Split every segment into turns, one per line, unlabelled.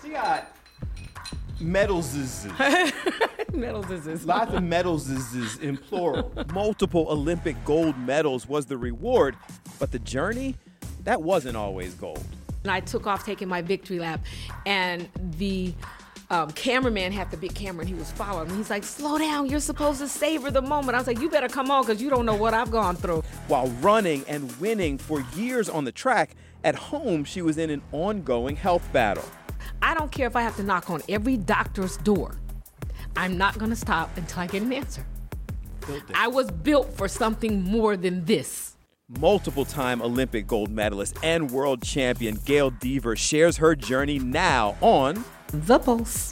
She got medals.
Medals.
Lots of medals in plural.
Multiple Olympic gold medals was the reward, but the journey, that wasn't always gold.
And I took off taking my victory lap, and the cameraman had the big camera, and he was following me. He's like, slow down, you're supposed to savor the moment. I was like, you better come on, because you don't know what I've gone through.
While running and winning for years on the track, at home she was in an ongoing health battle.
I don't care if I have to knock on every doctor's door. I'm not going to stop until I get an answer. I was built for something more than this.
Multiple-time Olympic gold medalist and world champion Gail Devers shares her journey now on
The Pulse.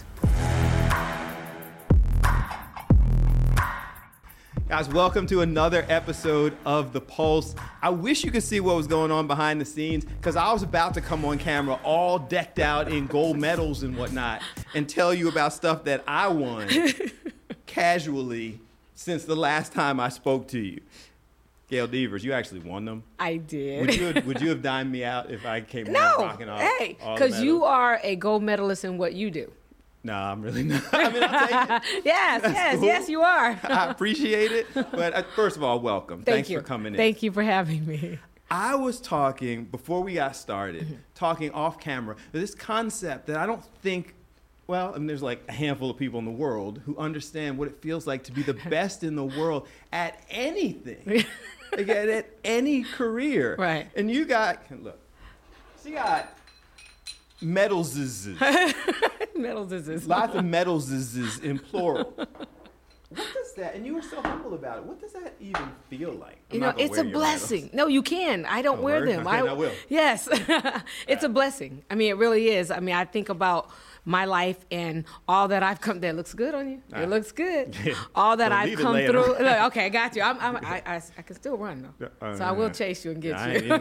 Guys, welcome to another episode of The Pulse. I wish you could see what was going on behind the scenes, because I was about to come on camera all decked out in gold medals and whatnot and tell you about stuff that I won casually since the last time I spoke to you. Gail Devers, you actually won them.
I did.
Would you have dined me out if I came
no,
rocking off?
Hey, because you are a gold medalist in what you do.
No, I'm really not. I mean, I'll take it.
Yes, you are.
I appreciate it. But first of all, welcome. Thanks for coming in.
Thank you for having me.
I was talking, before we got started, talking off camera, this concept that I don't think, well, I mean, there's like a handful of people in the world who understand what it feels like to be the best in the world at anything, like at any career.
Right.
And you got, look, she got medals.
Medals.
Lots of medals in plural. What does that, and you were so humble about it, what does that even feel like?
It's a blessing. No, you can. I don't wear them.
I will.
Yes. It's a blessing. I mean, it really is. I mean, I think about my life and all that I've come. That looks good on you. It looks good.
Yeah.
All that I've come through. Look, okay, I got you. I can still run though, so I will chase you and get
I
you.
ain't even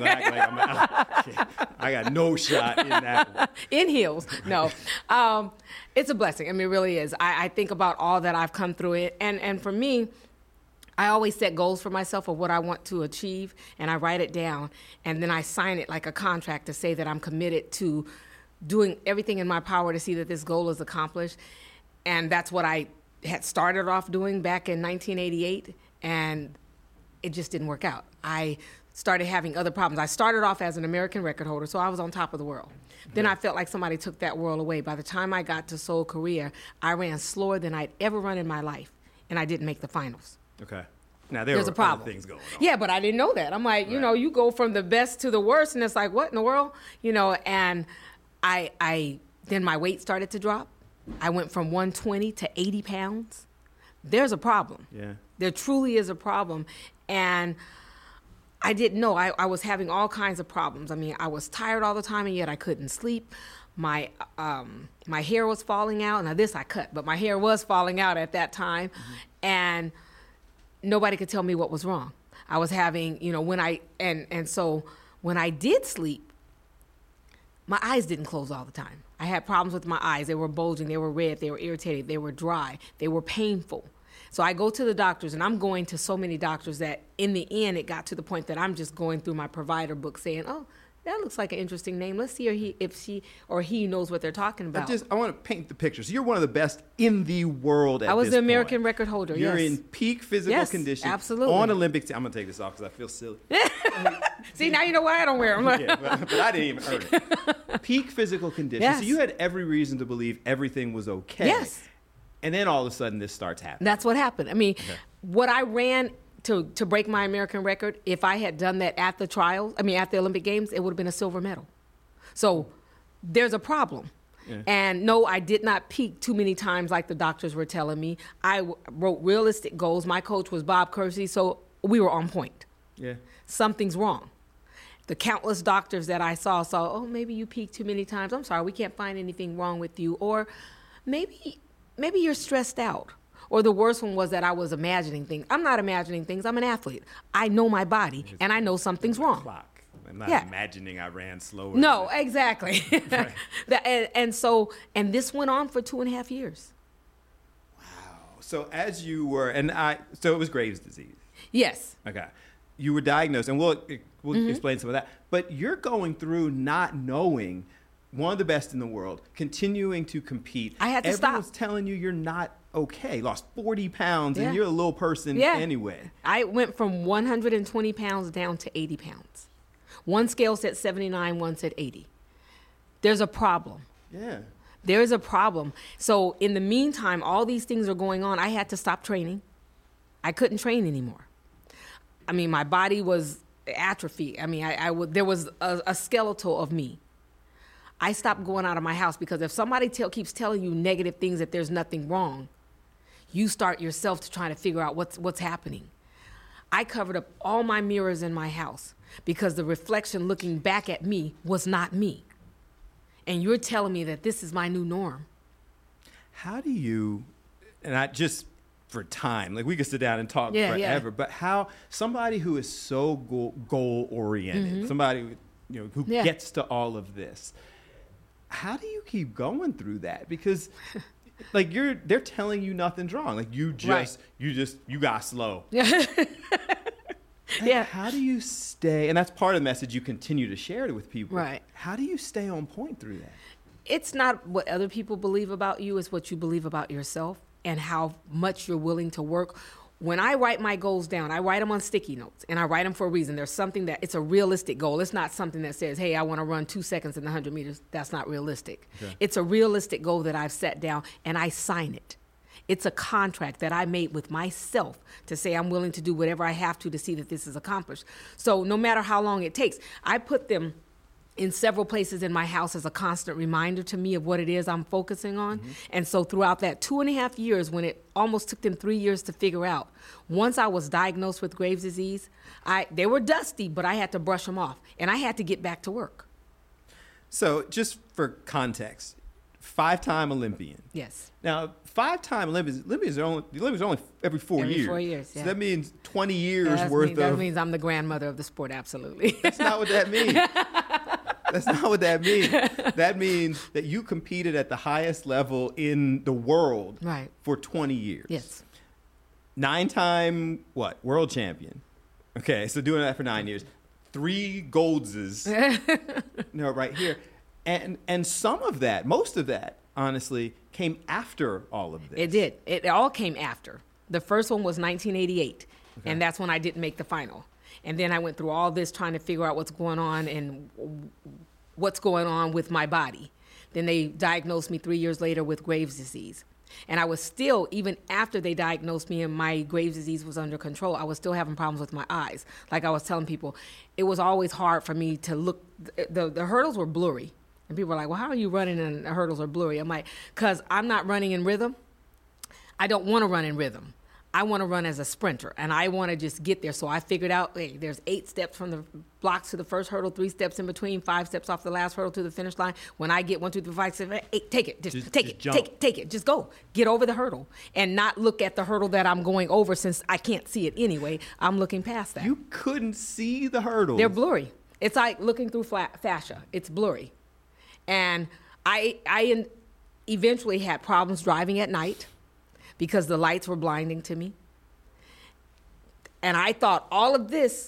I got no shot in that one.
In heels. No. It's a blessing. I mean, it really is. I think about all that I've come through it, and for me, I always set goals for myself of what I want to achieve, and I write it down, and then I sign it like a contract to say that I'm committed to doing everything in my power to see that this goal is accomplished. And that's what I had started off doing back in 1988, and it just didn't work out. I started having other problems. I started off as an American record holder, so I was on top of the world. Then I felt like somebody took that world away. By the time I got to Seoul, Korea, I ran slower than I'd ever run in my life, and I didn't make the finals.
Okay. Now, there's
a problem.
Other things going on.
Yeah, but I didn't know that. I'm like,
Right.
you go from the best to the worst, and it's like, what in the world? And I then my weight started to drop. I went from 120 to 80 pounds. There's a problem.
Yeah.
There truly is a problem. And I didn't know. I was having all kinds of problems. I mean, I was tired all the time, and yet I couldn't sleep. My hair was falling out. Now, this I cut, but my hair was falling out at that time. Mm-hmm. And nobody could tell me what was wrong. I was having, so when I did sleep, my eyes didn't close all the time. I had problems with my eyes. They were bulging, they were red, they were irritated, they were dry, they were painful. So I go to the doctors, and I'm going to so many doctors that in the end it got to the point that I'm just going through my provider book saying, oh, that looks like an interesting name. Let's see if she or he knows what they're talking about.
I want to paint the picture. So you're one of the best in the world at this point.
I was the American record holder,
You're
yes.
in peak physical condition.
Absolutely.
On Olympics. I'm going to take this off because I feel silly.
See, now you know why I don't wear them.
Yeah, but I didn't even earn it. Peak physical condition.
Yes.
So you had every reason to believe everything was okay.
Yes.
And then all of a sudden this starts happening.
That's what happened. I mean, what I ran to break my American record, if I had done that at the Olympic Games, it would have been a silver medal. So there's a problem. Yeah. And no, I did not peak too many times like the doctors were telling me. I wrote realistic goals. My coach was Bob Kersey, so we were on point. Yeah. Something's wrong. The countless doctors that I saw, oh, maybe you peaked too many times. I'm sorry, we can't find anything wrong with you. Or maybe you're stressed out. Or the worst one was that I was imagining things. I'm not imagining things. I'm an athlete. I know my body, and I know something's wrong.
Clock. I'm not imagining I ran slower.
No, exactly. Right. and this went on for 2.5 years.
Wow. So as you were, so it was Graves' disease.
Yes.
Okay. You were diagnosed, and we'll explain some of that. But you're going through not knowing one of the best in the world, continuing to compete.
I had to stop.
Everyone's telling you you're not okay. Lost 40 pounds
Yeah.
and you're a little person
Yeah.
anyway.
I went from 120 pounds down to 80 pounds. One scale said 79, one said 80. There's a problem.
Yeah.
There is a problem. So in the meantime, all these things are going on. I had to stop training. I couldn't train anymore. I mean, my body was atrophy. I mean, there was a skeletal of me. I stopped going out of my house because if somebody keeps telling you negative things that there's nothing wrong, you start yourself to try to figure out what's happening. I covered up all my mirrors in my house because the reflection looking back at me was not me. And you're telling me that this is my new norm.
How do you, and not just for time, like we could sit down and talk forever, but how somebody who is so goal oriented, somebody who gets to all of this, how do you keep going through that? Because like they're telling you nothing's wrong. Like you got slow.
Yeah.
How do you stay? And that's part of the message you continue to share with people.
Right.
How do you stay on point through that?
It's not what other people believe about you, it's what you believe about yourself and how much you're willing to work. When I write my goals down, I write them on sticky notes, and I write them for a reason. There's something that it's a realistic goal. It's not something that says, hey, I want to run 2 seconds in the 100 meters. That's not realistic. Okay. It's a realistic goal that I've set down, and I sign it. It's a contract that I made with myself to say I'm willing to do whatever I have to see that this is accomplished. So no matter how long it takes, I put them in several places in my house as a constant reminder to me of what it is I'm focusing on. And so throughout that 2.5 years, when it almost took them 3 years to figure out, once I was diagnosed with Graves' disease, they were dusty, but I had to brush them off, and I had to get back to work.
So just for context, 5-time Olympian.
Yes.
Now, 5-time Olympians are only every 4 years.
Every 4 years, yeah.
So that means 20 years worth of...
That means I'm the grandmother of the sport, absolutely.
That's not what that means. That's not what that means. That means that you competed at the highest level in the world for 20 years.
Yes.
9-time, world champion. Okay, so doing that for 9 years. 3 Goldses, right here. And some of that, most of that, honestly, came after all of this.
It did. It all came after. The first one was 1988, and that's when I didn't make the final. And then I went through all this trying to figure out what's going on and what's going on with my body. Then they diagnosed me 3 years later with Graves' disease. And I was still, even after they diagnosed me and my Graves' disease was under control, I was still having problems with my eyes. Like I was telling people, it was always hard for me to look. The hurdles were blurry. And people were like, well, how are you running and the hurdles are blurry? I'm like, because I'm not running in rhythm. I don't want to run in rhythm. I want to run as a sprinter, and I want to just get there. So I figured out, hey, there's 8 steps from the blocks to the first hurdle, 3 steps in between, 5 steps off the last hurdle to the finish line. When I get 1, 2, 3, 4, 5, 6, 8, take it. Just take it. Just go. Get over the hurdle and not look at the hurdle that I'm going over since I can't see it anyway. I'm looking past that.
You couldn't see the hurdles.
They're blurry. It's like looking through fascia. It's blurry. And I eventually had problems driving at night because the lights were blinding to me. And I thought all of this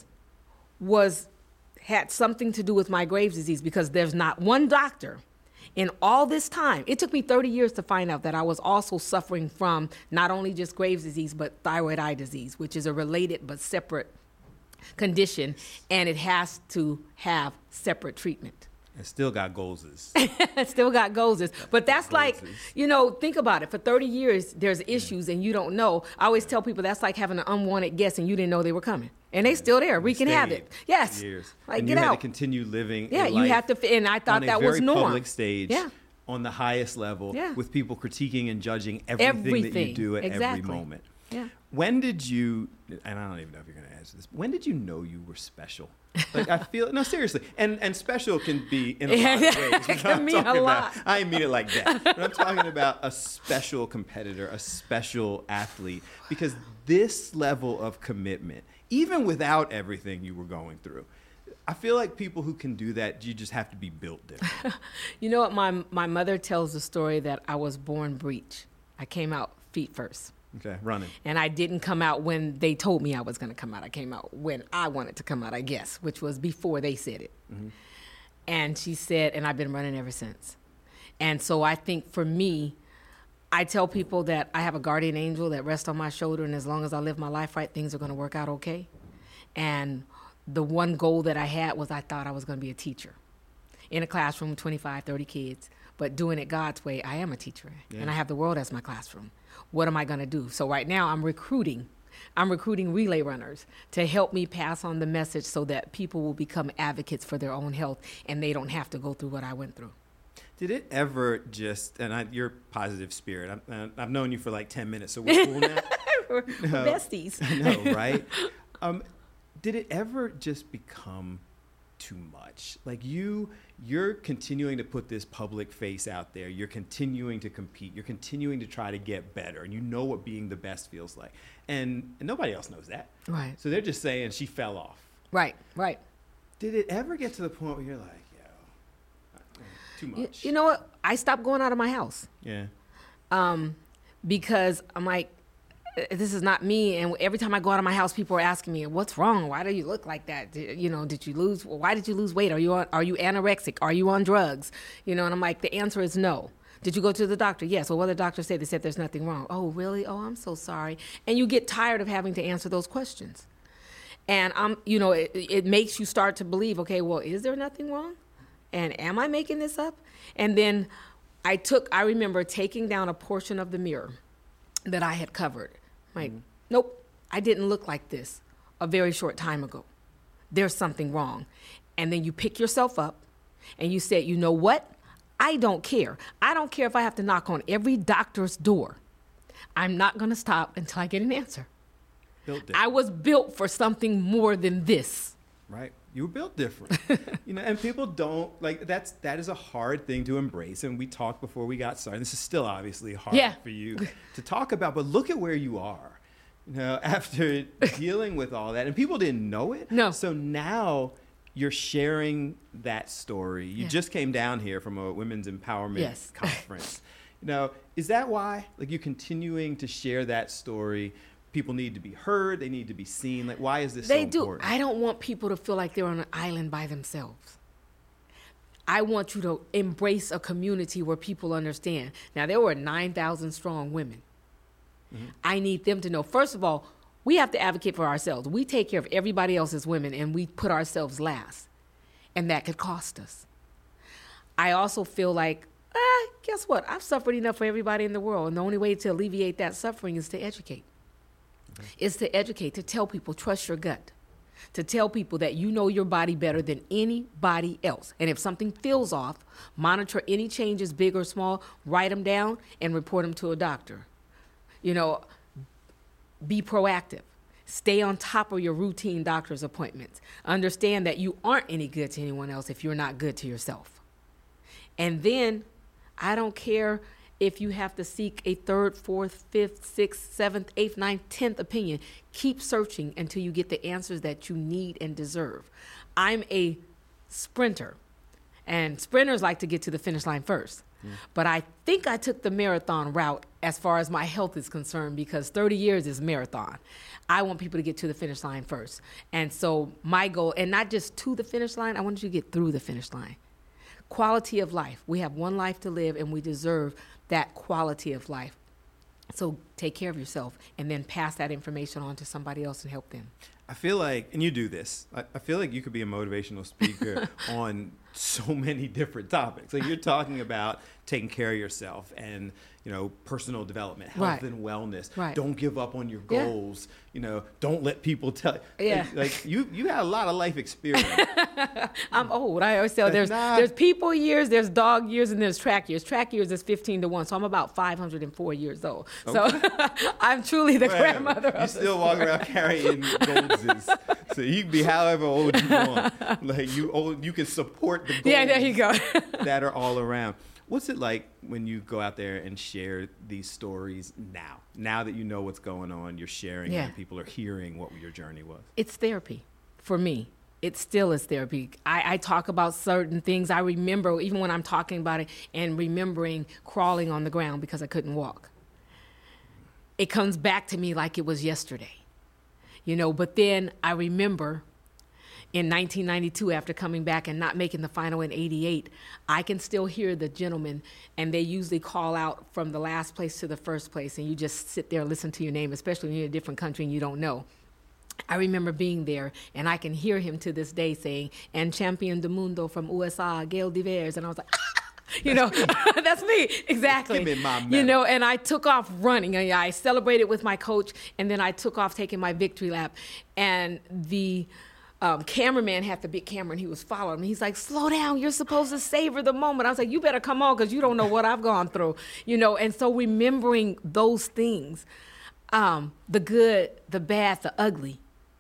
had something to do with my Graves' disease because there's not one doctor in all this time. It took me 30 years to find out that I was also suffering from not only just Graves' disease, but thyroid eye disease, which is a related but separate condition, and it has to have separate treatment.
And still got Goldses.
Still got Goldses. But that's like, think about it. For 30 years, there's issues and you don't know. I always tell people that's like having an unwanted guest and you didn't know they were coming. And they still there, wreaking havoc. Yes.
Years.
Like,
and
get
you
out.
had to continue living
you have to, and I thought that was normal.
On a very public stage, on the highest level, with people critiquing and judging everything that you do at every moment.
Yeah.
When did you, and I don't even know if you're going to answer this, when did you know you were special? Like, I feel, no, seriously. And special can be in a lot of ways.
It can mean a lot.
I didn't mean it like that. But I'm talking about a special competitor, a special athlete. Because this level of commitment, even without everything you were going through, I feel like people who can do that, you just have to be built different.
You know what? My mother tells the story that I was born breech. I came out feet first.
Okay, running.
And I didn't come out when they told me I was going to come out. I came out when I wanted to come out, I guess, which was before they said it. Mm-hmm. And she said, and I've been running ever since. And so I think for me, I tell people that I have a guardian angel that rests on my shoulder, and as long as I live my life right, things are going to work out okay. And the one goal that I had was I thought I was going to be a teacher in a classroom, 25, 30 kids. But doing it God's way, I am a teacher, and I have the world as my classroom. What am I going to do? So right now I'm recruiting relay runners to help me pass on the message so that people will become advocates for their own health and they don't have to go through what I went through.
Did it ever just, and you're positive spirit, I've known you for like 10 minutes, so we're cool now.
We're besties.
I know, right? Did it ever just become too much? Like you're continuing to put this public face out there. You're continuing to compete. You're continuing to try to get better. And you know what being the best feels like. And nobody else knows that.
Right.
So they're just saying she fell off.
Right.
Did it ever get to the point where you're like, yo, too much?
You know what? I stopped going out of my house.
Yeah.
Because I'm like, this is not me. And every time I go out of my house, people are asking me, what's wrong? Why do you look like that? Why did you lose weight? Are you anorexic? Are you on drugs? And I'm like, the answer is no. Did you go to the doctor? Yes. Well, what did the doctor say? They said there's nothing wrong. Oh, really? Oh, I'm so sorry. And you get tired of having to answer those questions. And it makes you start to believe, okay, well, is there nothing wrong? And am I making this up? And then I remember taking down a portion of the mirror that I had covered. Like, nope, I didn't look like this a very short time ago. There's something wrong. And then you pick yourself up and you say, you know what? I don't care. I don't care if I have to knock on every doctor's door. I'm not going to stop until I get an answer. I was built for something more than this.
Right. You were built different. And people don't that is a hard thing to embrace. And we talked before we got started. This is still obviously hard for you to talk about, but look at where you are, after dealing with all that. And people didn't know it.
No.
So now you're sharing that story. You just came down here from a women's empowerment conference. Is that why? Like, you're continuing to share that story? People need to be heard. They need to be seen. Like, why is this so important?
I don't want people to feel like they're on an island by themselves. I want you to embrace a community where people understand. Now, there were 9,000 strong women. Mm-hmm. I need them to know, first of all, we have to advocate for ourselves. We take care of everybody else as women, and we put ourselves last. And that could cost us. I also feel like, guess what? I've suffered enough for everybody in the world, and the only way to alleviate that suffering is to educate. Is to educate, to tell people, trust your gut, to tell people that you know your body better than anybody else. And if something feels off, monitor any changes, big or small, write them down and report them to a doctor. Be proactive. Stay on top of your routine doctor's appointments. Understand that you aren't any good to anyone else if you're not good to yourself. And then, I don't care if you have to seek a third, fourth, fifth, sixth, seventh, eighth, ninth, 10th opinion. Keep searching until you get the answers that you need and deserve. I'm a sprinter, and sprinters like to get to the finish line first. But I think I took the marathon route as far as my health is concerned, because 30 years is marathon. I want people to get to the finish line first. And so my goal, and not just to the finish line, I want you to get through the finish line. Quality of life. We have one life to live, and we deserve that quality of life. So take care of yourself and then pass that information on to somebody else and help them.
I feel like, and you do this, I feel like you could be a motivational speaker on so many different topics. Like, you're talking about taking care of yourself and, personal development, health and wellness. Right. Don't give up on your goals. Don't let people tell you.
Yeah.
Like you had a lot of life experience.
I'm old. I always say there's people years, there's dog years, and there's track years. Track years is 15-1, so I'm about 504 years old. Okay. So I'm truly the grandmother of
You still walk around carrying Goldses. So you can be however old you want. Like, you can support the goals
there you go.
that are all around. What's it like when you go out there and share these stories now? Now that you know what's going on, you're sharing and people are hearing what your journey was.
It's therapy for me. It still is therapy. I talk about certain things. I remember, even when I'm talking about it, and remembering crawling on the ground because I couldn't walk. It comes back to me like it was yesterday. But then I remember in 1992 after coming back and not making the final in 88, I can still hear the gentlemen, and they usually call out from the last place to the first place, and you just sit there and listen to your name, especially when you're in a different country and you don't know. I remember being there, and I can hear him to this day saying, "And champion del mundo from USA, Gail Divers," and I was like, you know, that's me, exactly.
Give me my medal.
You know, and I took off running. I celebrated with my coach, and then I took off taking my victory lap, and the cameraman had the big camera, and he was following me. He's like, "Slow down, you're supposed to savor the moment." I was like, "You better come on, because you don't know what I've gone through," you know. And so remembering those things, the good, the bad, the ugly.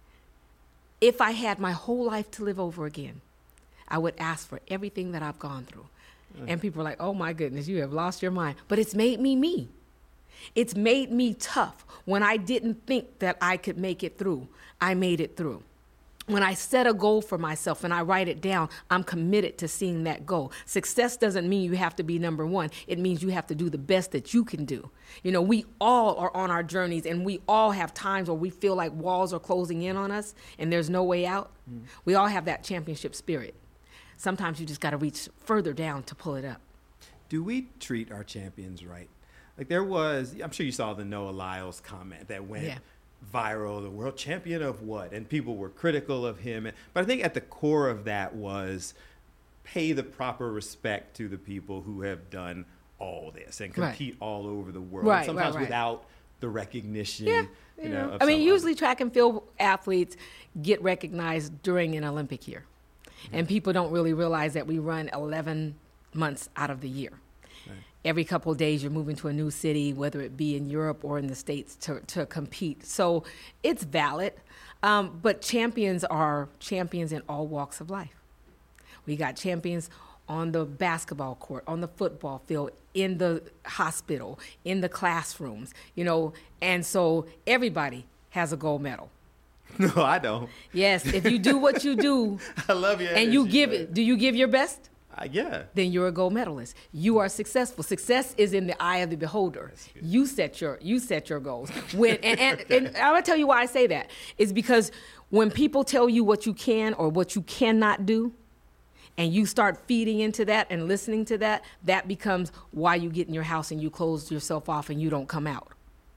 If I had my whole life to live over again, I would ask for everything that I've gone through. And people are like, "Oh my goodness, you have lost your mind." But it's made me me. It's made me tough. When I didn't think that I could make it through, I made it through. When I set a goal for myself and I write it down, I'm committed to seeing that goal. Success doesn't mean you have to be number one. It means you have to do the best that you can do. You know, we all are on our journeys, and we all have times where we feel like walls are closing in on us and there's no way out. We all have that championship spirit. Sometimes you just got to reach further down to pull it up.
Do we treat our champions right? Like there was, I'm sure you saw the Noah Lyles comment that went viral, the world champion of what? And people were critical of him. But I think at the core of that was pay the proper respect to the people who have done all this and compete all over the world.
Right,
sometimes without the recognition.
Yeah,
you know,
I mean, usually track and field athletes get recognized during an Olympic year. And people don't really realize that we run 11 months out of the year. Right. Every couple of days you're moving to a new city, whether it be in Europe or in the States, to compete. So it's valid. But champions are champions in all walks of life. We got champions on the basketball court, on the football field, in the hospital, in the classrooms, you know. And so everybody has a gold medal.
No, I don't.
Yes, if you do what you do,
I love you.
And you give it. Do you give your best?
Yeah.
Then you're a gold medalist. You are successful. Success is in the eye of the beholder. You set your goals. When and I'm gonna tell you why I say that. It's because when people tell you what you can or what you cannot do, and you start feeding into that and listening to that, that becomes why you get in your house and you close yourself off and you don't come out.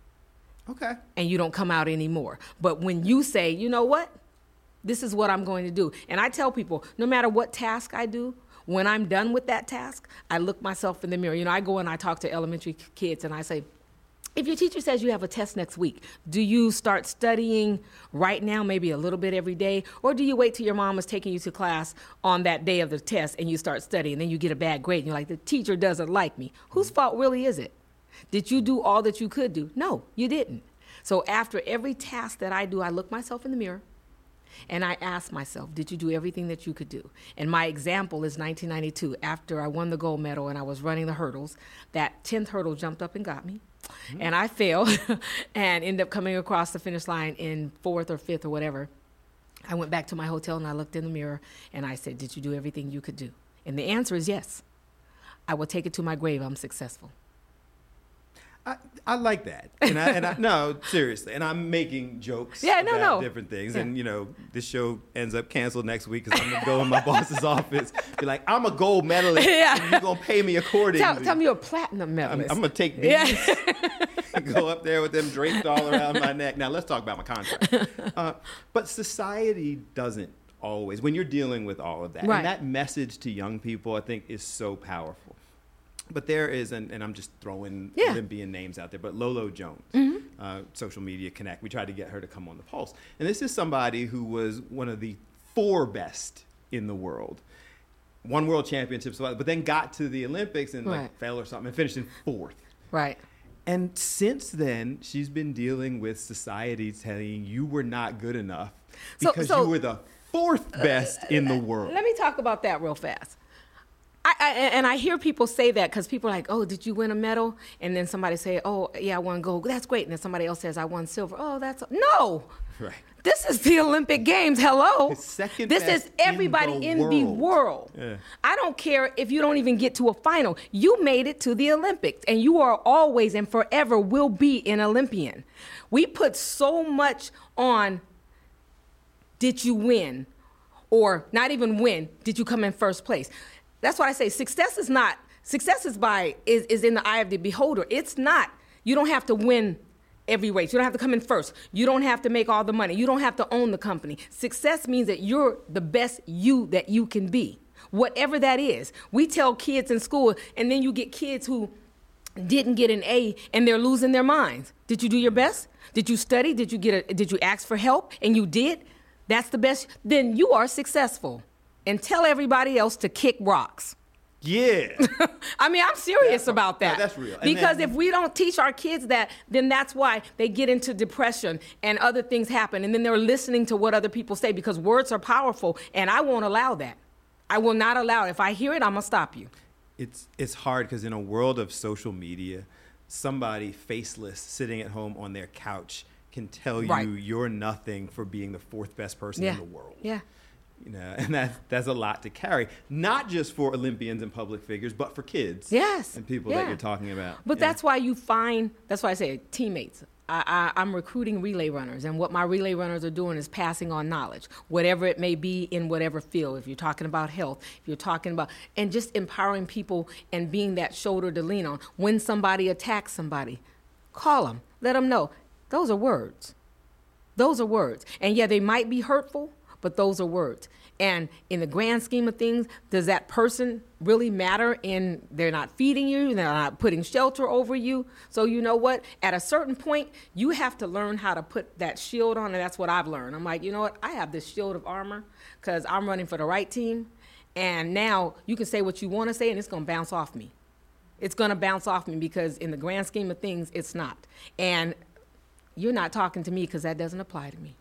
Okay.
And you don't come out anymore. But when you say, "You know what? This is what I'm going to do." And I tell people, no matter what task I do, when I'm done with that task, I look myself in the mirror. You know, I go and I talk to elementary kids and I say, if your teacher says you have a test next week, do you start studying right now, maybe a little bit every day? Or do you wait till your mom is taking you to class on that day of the test and you start studying, and then you get a bad grade and you're like, the teacher doesn't like me? Whose fault really is it? Did you do all that you could do? No, you didn't. So after every task that I do, I look myself in the mirror and I ask myself, did you do everything that you could do? And my example is 1992. After I won the gold medal and I was running the hurdles, that 10th hurdle jumped up and got me. And I failed and ended up coming across the finish line in 4th or 5th or whatever. I went back to my hotel and I looked in the mirror and I said, did you do everything you could do? And the answer is yes. I will take it to my grave. I'm successful.
I like that, and I no, seriously, and I'm making jokes about different things, and you know, this show ends up canceled next week because I'm gonna go in my boss's office, be like, "I'm a gold medalist, and you're gonna pay me accordingly."
Tell me you're a platinum medalist.
I'm gonna take these and go up there with them draped all around my neck. Now let's talk about my contract. But society doesn't always, when you're dealing with all of that, and that message to young people, I think, is so powerful. But there is, and I'm just throwing Olympian names out there, but Lolo Jones, Social Media Connect, we tried to get her to come on the Pulse. And this is somebody who was one of the 4 best in the world, won world championships, but then got to the Olympics and like fell or something and finished in 4th.
Right.
And since then, she's been dealing with society telling you were not good enough because you were the 4th best in the world.
Let me talk about that real fast. I hear people say that because people are like, "Oh, did you win a medal?" And then somebody say, "Oh, yeah, I won gold." That's great. And then somebody else says, "I won silver." Oh, no.
Right.
This is the Olympic Games. Hello.
This
is everybody in the world.
Yeah.
I don't care if you don't even get to a final. You made it to the Olympics, and you are always and forever will be an Olympian. We put so much on, did you win? or not even win, did you come in first place? That's why I say success is in the eye of the beholder. It's not. You don't have to win every race. You don't have to come in first. You don't have to make all the money. You don't have to own the company. Success means that you're the best you that you can be, whatever that is. We tell kids in school, and then you get kids who didn't get an A and they're losing their minds. Did you do your best? Did you study? Did you ask for help? And you did? That's the best. Then you are successful. And tell everybody else to kick rocks.
Yeah.
I mean, I'm serious about that.
No, that's real.
Because if we don't teach our kids that, then that's why they get into depression and other things happen. And then they're listening to what other people say, because words are powerful. And I won't allow that. I will not allow it. If I hear it, I'm going to stop you.
It's hard because in a world of social media, somebody faceless sitting at home on their couch can tell you you're nothing for being the fourth best person in the world. Yeah. You know, and that's a lot to carry, not just for Olympians and public figures, but for kids.
Yes.
And people that you're talking about.
But that's why that's why I say teammates. I'm recruiting relay runners, and what my relay runners are doing is passing on knowledge, whatever it may be in whatever field. If you're talking about health, if you're talking about, and just empowering people and being that shoulder to lean on. When somebody attacks somebody, call them, let them know. Those are words. Those are words. And yeah, they might be hurtful, but those are words. And in the grand scheme of things, does that person really matter in they're not feeding you, they're not putting shelter over you? So you know what? At a certain point, you have to learn how to put that shield on, and that's what I've learned. I'm like, you know what? I have this shield of armor because I'm running for the right team, and now you can say what you want to say, and it's going to bounce off me. It's going to bounce off me because in the grand scheme of things, it's not. And you're not talking to me because that doesn't apply to me.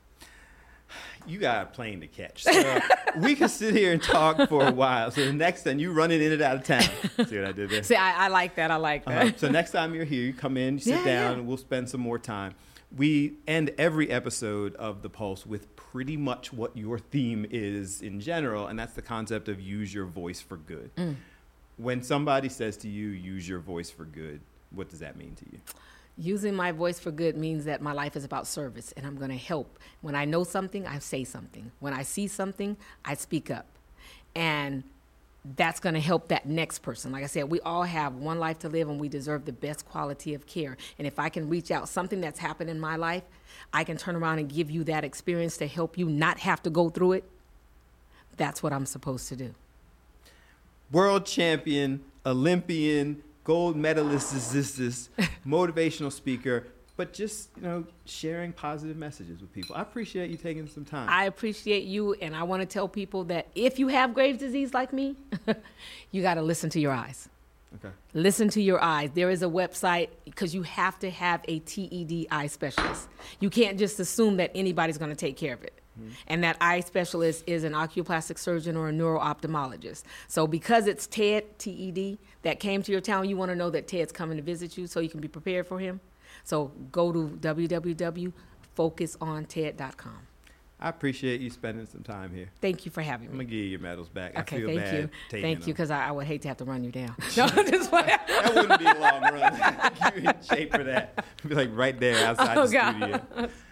You got a plane to catch. So we could sit here and talk for a while. So the next time you running in and out of town. See what I did there?
See, I like that. I like that.
So next time you're here, you come in, you sit down, and we'll spend some more time. We end every episode of The Pulse with pretty much what your theme is in general, and that's the concept of use your voice for good. When somebody says to you, use your voice for good, what does that mean to you?
Using my voice for good means that my life is about service, and I'm going to help. When I know something, I say something. When I see something, I speak up. And that's going to help that next person. Like I said, we all have one life to live, and we deserve the best quality of care. And if I can reach out something that's happened in my life, I can turn around and give you that experience to help you not have to go through it. That's what I'm supposed to do.
World champion, Olympian, gold medalist, motivational speaker, but just, sharing positive messages with people. I appreciate you taking some time.
I appreciate you, and I want to tell people that if you have Graves' disease like me, you got to listen to your eyes. Okay. Listen to your eyes. There is a website because you have to have a TED eye specialist. You can't just assume that anybody's going to take care of it. And that eye specialist is an oculoplastic surgeon or a neuro-ophthalmologist. So because it's TED, that came to your town, you want to know that Ted's coming to visit you so you can be prepared for him. So go to www.focusonted.com.
I appreciate you spending some time here.
Thank you for having me.
I'm going to give you your medals back.
Okay,
I feel
thank
bad
you. Thank you, because I would hate to have to run you down. No,
that wouldn't be a long run. You're in shape for that. Be like right there outside the studio.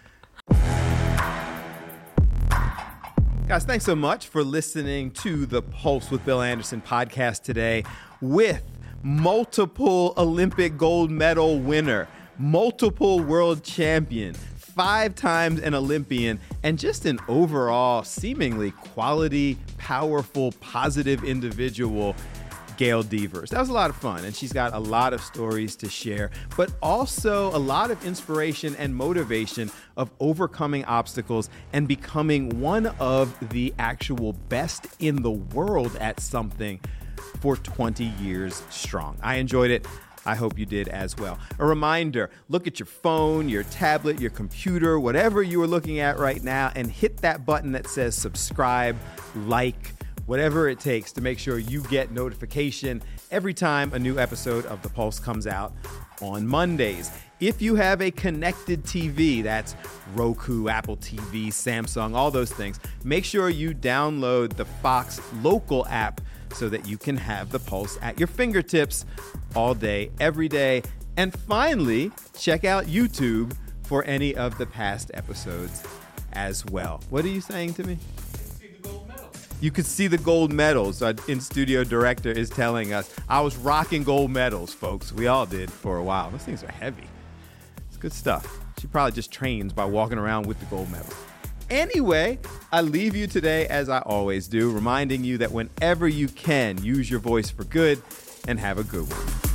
Guys, thanks so much for listening to the Pulse with Bill Anderson podcast today with multiple Olympic gold medal winner, multiple world champion, 5 times an Olympian, and just an overall seemingly quality, powerful, positive individual, Gail Devers. That was a lot of fun, and she's got a lot of stories to share, but also a lot of inspiration and motivation of overcoming obstacles and becoming one of the actual best in the world at something for 20 years strong. I enjoyed it. I hope you did as well. A reminder, look at your phone, your tablet, your computer, whatever you are looking at right now, and hit that button that says subscribe, like, whatever it takes to make sure you get notification every time a new episode of The Pulse comes out on Mondays. If you have a connected TV, that's Roku, Apple TV, Samsung, all those things, make sure you download the Fox Local app so that you can have The Pulse at your fingertips all day, every day. And finally, check out YouTube for any of the past episodes as well. What are you saying to me? You could see the gold medals. Our in-studio director is telling us. I was rocking gold medals, folks. We all did for a while. Those things are heavy. It's good stuff. She probably just trains by walking around with the gold medal. Anyway, I leave you today, as I always do, reminding you that whenever you can, use your voice for good and have a good one.